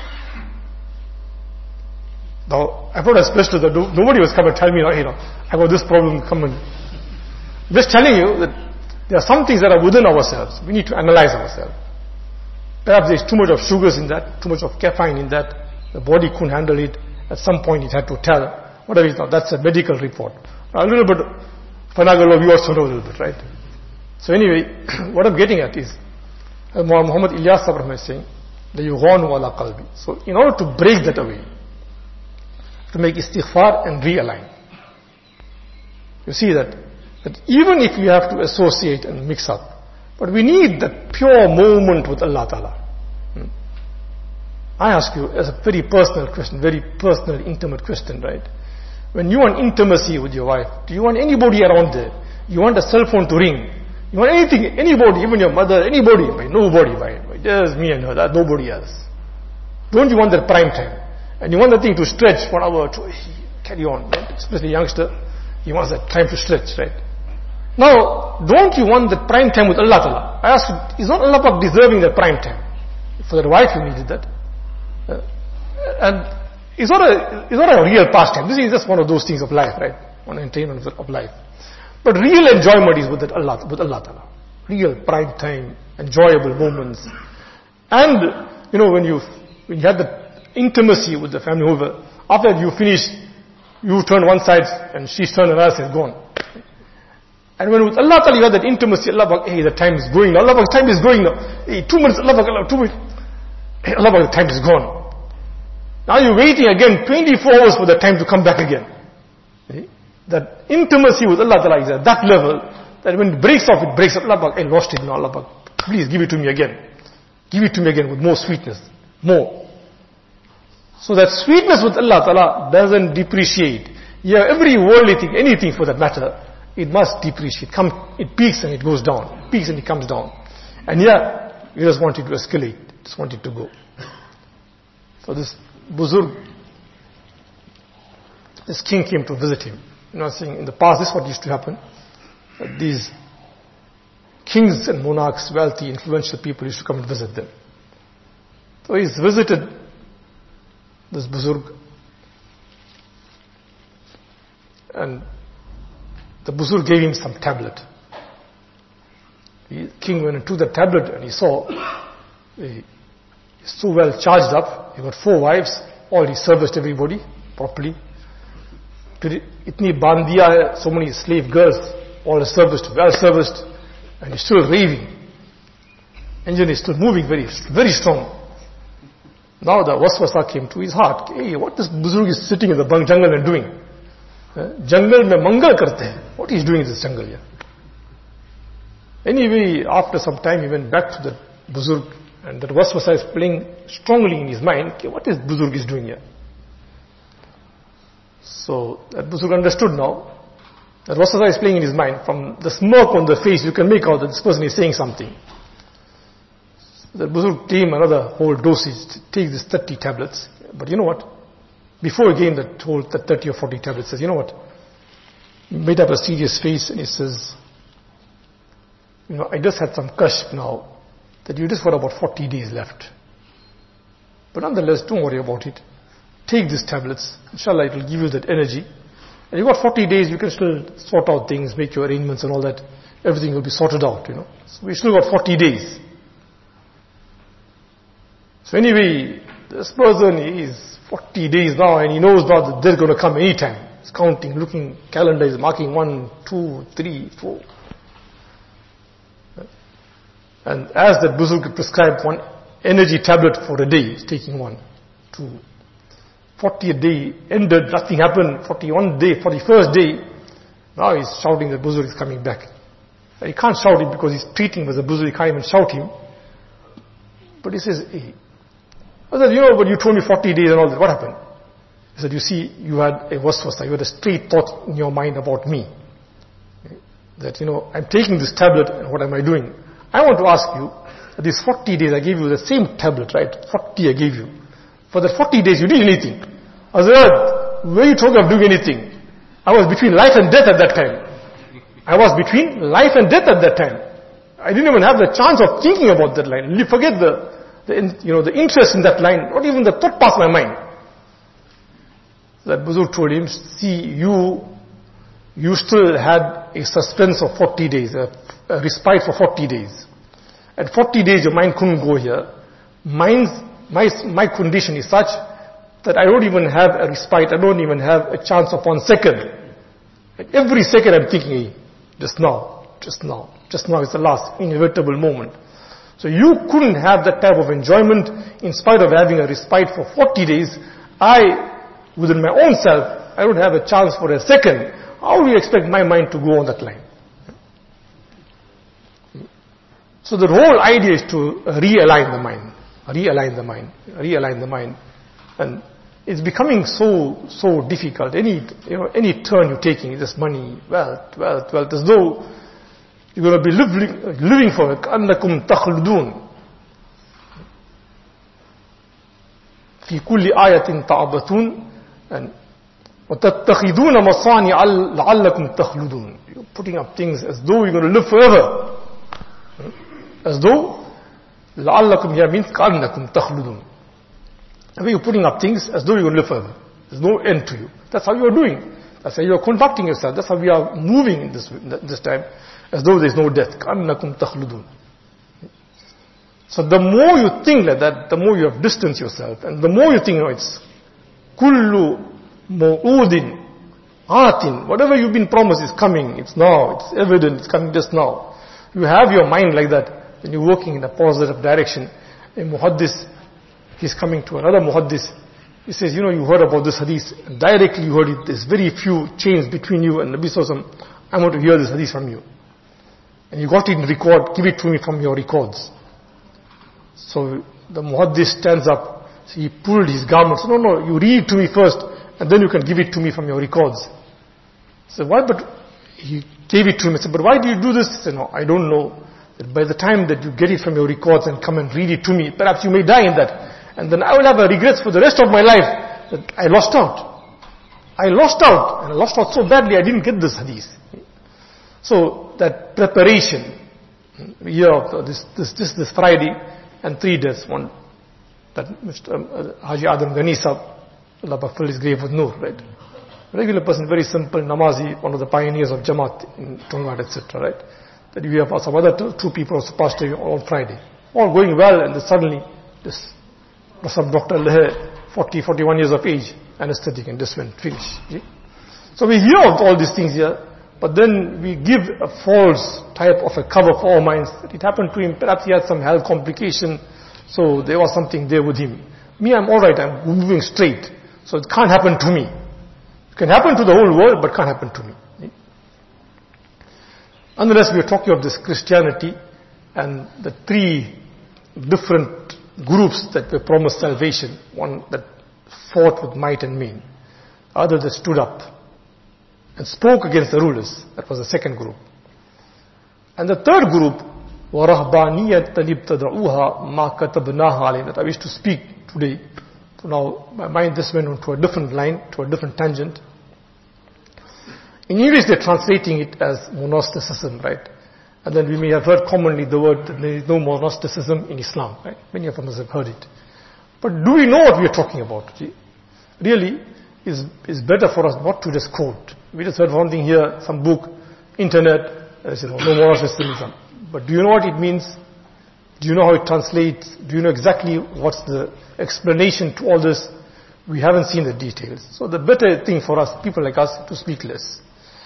Now, I brought a specialist that nobody was coming to tell me, I got this problem, come and... I'm just telling you that there are some things that are within ourselves. We need to analyze ourselves. Perhaps there's too much of sugars in that, too much of caffeine in that. The body couldn't handle it. At some point it had to tell. Whatever it is now, that's a medical report. A little bit, Fanagalo, we also know a little bit, right? So anyway, what I'm getting at is, Muhammad Ilyas Sabrahman is saying, that yughanu ala qalbi. So in order to break that away, to make istighfar and realign. You see that even if you have to associate and mix up, but we need that pure moment with Allah Ta'ala. I ask you as a very personal question, very personal, intimate question, right? When you want intimacy with your wife, do you want anybody around there? You want a cell phone to ring? You want anything, anybody, even your mother, anybody? Nobody, just me and her, that nobody else. Don't you want that prime time? And you want the thing to stretch 1 hour, to carry on, right? Especially youngster, he wants that time to stretch, right? Now, don't you want that prime time with Allah Ta'ala? I ask you, is not Allah deserving that prime time? For that wife you needed that. And it's not a real pastime. This is just one of those things of life, right? One entertainment of life. But real enjoyment is with Allah Ta'ala. Real prime time, enjoyable moments. And, when you had the intimacy with the family over, after you finish, you turn one side and she's turned another side, gone. And when with Allah Ta'ala you have that intimacy, Allah, hey, the time is going now. Allah, time is going now. Hey, 2 minutes, Allah, 2 minutes. Hey, Allah, the time is gone. Now you're waiting again 24 hours for the time to come back again. That intimacy with Allah Ta'ala is at that level that when it breaks off, Allah, I lost it now, Allah, please give it to me again. Give it to me again with more sweetness. More. So that sweetness with Allah Ta'ala doesn't depreciate. Yeah, every worldly thing, anything for that matter, it must depreciate. It peaks and it goes down. It peaks and it comes down. And yeah, you just want it to escalate. Just want it to go. So this Buzurg, this king came to visit him. Saying in the past this is what used to happen. These kings and monarchs, wealthy, influential people used to come and visit them. So he's visited this Buzurg. And the Buzurg gave him some tablet. The king went and took the tablet and he saw he's so well charged up. He got 4 wives, all he serviced everybody properly. Itni bandiya hai, so many slave girls, all serviced, well serviced, and he's still raving. Engine is still moving very, very strong. Now the waswasa came to his heart. Hey, what this Buzurg is sitting in the jungle and doing? Jungle mein mangal karte hai. What he's doing in this jungle here? Anyway, after some time he went back to the Buzurg, and that waswasa is playing strongly in his mind. Okay, what is Buzurg is doing here? So that Buzurg understood now. That waswasa is playing in his mind. From the smirk on the face, you can make out that this person is saying something. The Buzurg came another whole dosage, take these 30 tablets. But you know what? Before again that whole 30 or 40 tablets, says, you know what? He made up a serious face and he says, you know, I just had some kashf now, that you just got about 40 days left. But nonetheless, don't worry about it. Take these tablets. Inshallah, it will give you that energy. And you got 40 days, you can still sort out things, make your arrangements and all that. Everything will be sorted out, you know. So we still got 40 days. So anyway, this person is 40 days now and he knows now that they're going to come anytime. He's counting, looking, calendar is marking 1, 2, 3, 4. And as that Buzurg prescribed 1 energy tablet for a day, he's taking 1, 2. 40th day ended, nothing happened. 41st day, now he's shouting that Buzurg is coming back. He can't shout it because he's treating with the Buzurg, he can't even shout him. But he says, hey, I said, you know, but you told me 40 days and all that, what happened? He said, you see, you had a waswasa, you had a straight thought in your mind about me. That, you know, I'm taking this tablet and what am I doing? I want to ask you, that these 40 days I gave you the same tablet, right? 40 I gave you. For the 40 days you did anything. I said, where are you talking of doing anything? I was between life and death at that time. I was between life and death at that time. I didn't even have the chance of thinking about that line. Forget the interest in that line, not even the thought passed my mind. That Buzurg told him, see, you still had a suspense of 40 days, a respite for 40 days. At 40 days your mind couldn't go here. My condition is such that I don't even have a respite, I don't even have a chance of 1 second. At every second I'm thinking, hey, just now is the last inevitable moment. So you couldn't have that type of enjoyment in spite of having a respite for 40 days. Within my own self, I don't have a chance for a second. How do you expect my mind to go on that line? So the whole idea is to realign the mind. And it's becoming so difficult. Any turn you're taking, just money, wealth, as though you're going to be living for it. كأنكم تخلدون في كل آية تعبثون وتتخذون مصانع لعلكم تخلدون. You're putting up things as though you're going to live forever. As though لعلكم here means كأنكم تخلدون. And when you're putting up things as though you're going to live forever. There's no end to you. That's how you're doing. That's how you're conducting yourself. That's how we are moving in this time. As though there's no death. كأنكم تخلدون. So the more you think like that, the more you have distanced yourself. And the more you think, it's كل موعود آت. Whatever you've been promised is coming. It's now. It's evident. It's coming just now. You have your mind like that. When you're working in a positive direction. A muhaddis, he's coming to another muhaddis. He says, you heard about this hadith. And directly you heard it. There's very few chains between you and Nabi Sallallahu Alaihi Wasallam. I want to hear this hadith from you. And you got it in record. Give it to me from your records. So the muhaddis stands up. So he pulled his garments. No, you read it to me first. And then you can give it to me from your records. So why? But he gave it to him. I said, but why do you do this? He said, no, I don't know. That by the time that you get it from your records and come and read it to me, perhaps you may die in that. And then I will have regrets for the rest of my life that I lost out. And I lost out so badly I didn't get this hadith. So that preparation, this Friday and 3 days, one that Mr. Haji Adam Ghani Sahab, Allah fill his grave with Noor, right? Regular person, very simple, Namazi, one of the pioneers of Jamaat in Tongat, etc., right? that we have some other two people also passed away on Friday. All going well, and then suddenly this some Dr. Leher, 40, 41 years of age, anesthetic, and just went finish. So we hear of all these things here, but then we give a false type of a cover for our minds that it happened to him. Perhaps he had some health complication, so there was something there with him. Me, I'm all right. I'm moving straight, so it can't happen to me. It can happen to the whole world, but can't happen to me. Unless we are talking of this Christianity and the three different groups that were promised salvation, one that fought with might and main, other that stood up and spoke against the rulers. That was the second group. And the third group, وَرَهْبَانِيَةً ابْتَدَعُوهَا مَا كَتَبْنَاهَا عَلَيْهِمْ, that I wish to speak today. So now my mind just went on to a different line, to a different tangent. In English they're translating it as monasticism, right? And then we may have heard commonly the word that there is no monasticism in Islam, right? Many of us have heard it. But do we know what we are talking about? Really, it's better for us not to just quote. We just heard one thing here, some book, internet, no monasticism. But do you know what it means? Do you know how it translates? Do you know exactly what's the explanation to all this? We haven't seen the details. So the better thing for us, people like us, to speak less.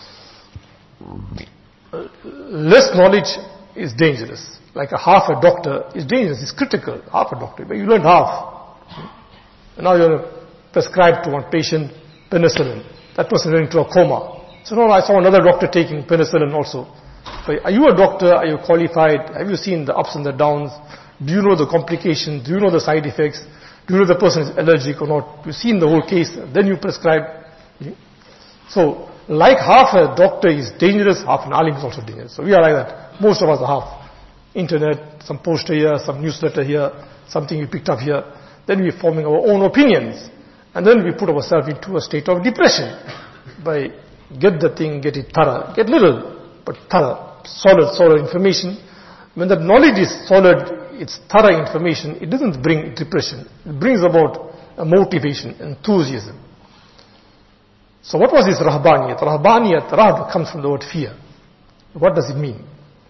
Less knowledge is dangerous. Like a half a doctor is dangerous, it's critical, half a doctor, but you learn half. And now you're prescribed to one patient penicillin. That person went into a coma. So now I saw another doctor taking penicillin also. So are you a doctor? Are you qualified? Have you seen the ups and the downs? Do you know the complications? Do you know the side effects? Do you know the person is allergic or not? You've seen the whole case, then you prescribe. So, like half a doctor is dangerous, half an alim is also dangerous. So we are like that. Most of us are half. Internet, some poster here, some newsletter here, something we picked up here. Then we're forming our own opinions. And then we put ourselves into a state of depression. By get the thing, get it thorough. Get little, but thorough. Solid information. When the knowledge is solid, it's thorough information, it doesn't bring depression. It brings about a motivation, enthusiasm. So what was this rahbaniyat? Rahbaniyat, rahb comes from the word fear. What does it mean?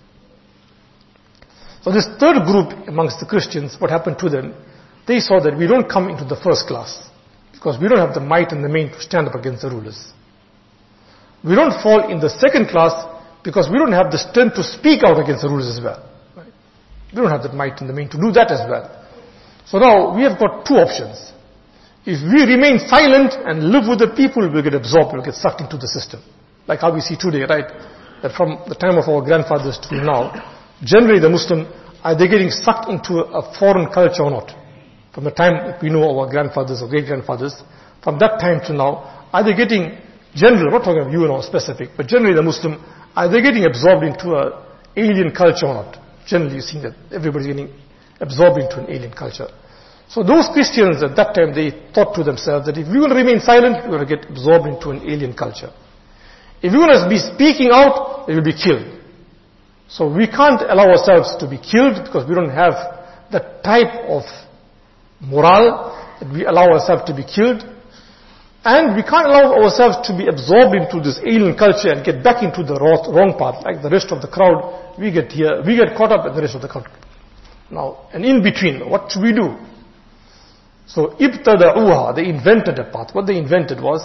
So this third group amongst the Christians, what happened to them? They saw that we don't come into the first class because we don't have the might and the main to stand up against the rulers. We don't fall in the second class because we don't have the strength to speak out against the rulers as well. Right? We don't have the might and the main to do that as well. So now we have got two options. If we remain silent and live with the people, we'll get absorbed, we'll get sucked into the system. Like how we see today, right? That from the time of our grandfathers to now, generally the Muslim, are they getting sucked into a foreign culture or not? From the time we know our grandfathers or great-grandfathers, from that time to now, are they getting, generally, I'm not talking about you and all specific, but generally the Muslim, are they getting absorbed into an alien culture or not? Generally you see that everybody's getting absorbed into an alien culture. So those Christians at that time, they thought to themselves that if we will remain silent, we will get absorbed into an alien culture. If we will be speaking out, we will be killed. So we can't allow ourselves to be killed because we don't have that type of morale that we allow ourselves to be killed. And we can't allow ourselves to be absorbed into this alien culture and get back into the wrong path. Like the rest of the crowd, we get caught up in the rest of the crowd. Now, and in between, what should we do? So, ibtada'uha, they invented a path. What they invented was,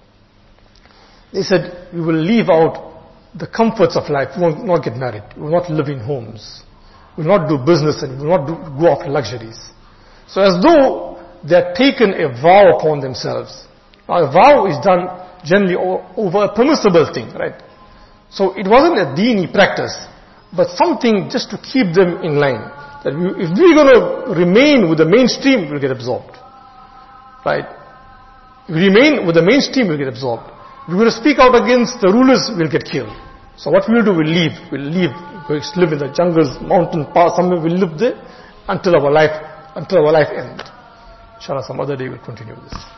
they said, we will leave out the comforts of life. We will not get married. We will not live in homes. We will not do business and we will not go after luxuries. So as though they had taken a vow upon themselves. Now a vow is done generally over a permissible thing, right? So it wasn't a deeni practice, but something just to keep them in line. That if we're going to remain with the mainstream, we'll get absorbed. Right? If we remain with the mainstream, we'll get absorbed. If we're going to speak out against the rulers, we'll get killed. So what we'll do, we'll leave. We'll live in the jungles, mountain pass, somewhere we'll live there until our life ends. Inshallah, some other day we'll continue with this.